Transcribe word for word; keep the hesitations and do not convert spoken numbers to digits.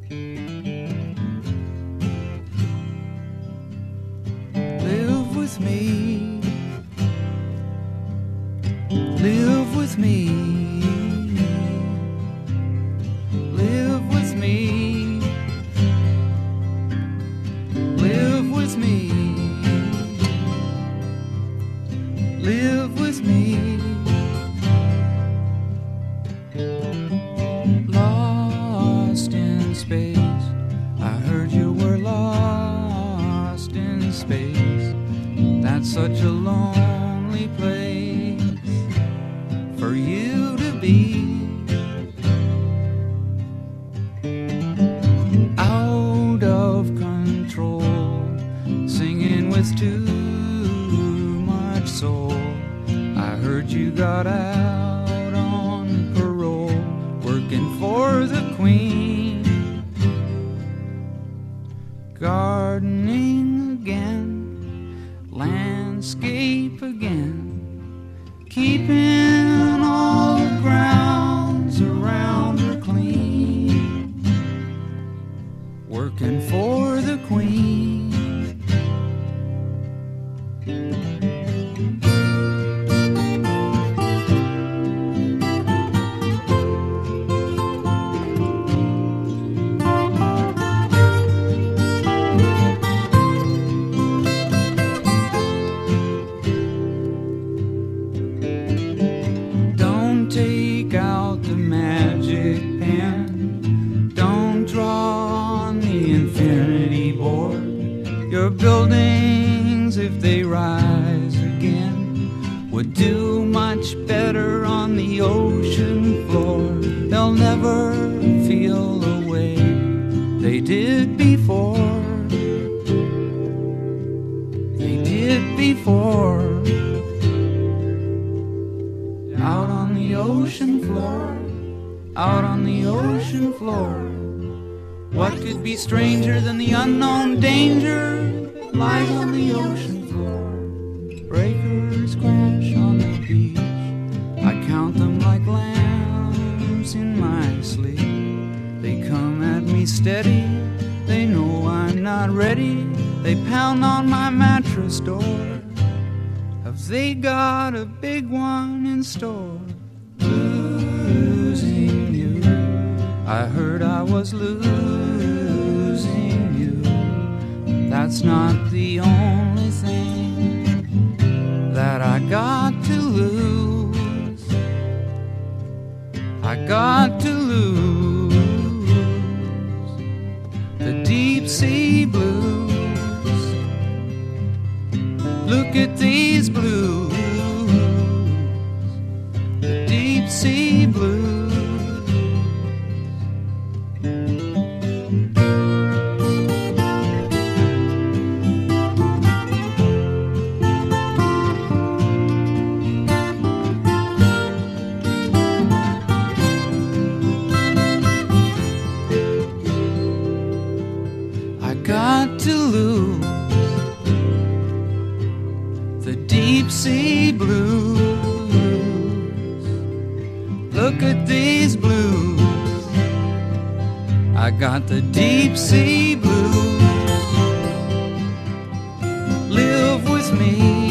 Live with me, live with me, live with me, live with me, live with me. Lost in space, I heard you were lost in space. That's such a lonely place for you to be. Out of control, singing with too much soul. I heard you got out on parole, working for the Queen. Gardening again, landscape again, keeping all the grounds around her clean. Working for the Queen. Take out the magic pen, don't draw on the infinity board. Your buildings, if they rise again, would do much better on the ocean floor. They'll never feel the way they did before. They did before. Out on the ocean floor, out on the ocean floor. What could be stranger than the unknown danger that lies on the ocean floor? Breakers crash on the beach, I count them like lambs in my sleep. They come at me steady, they know I'm not ready. They pound on my mattress door. Have they got a big one in store? Losing you, I heard I was losing you. That's not the only thing that I got to lose. I got to lose the deep sea blues. Look at these blues, the deep sea blues. I got to lose the deep sea blues. Look at these blues, I got the deep sea blues. Live with me,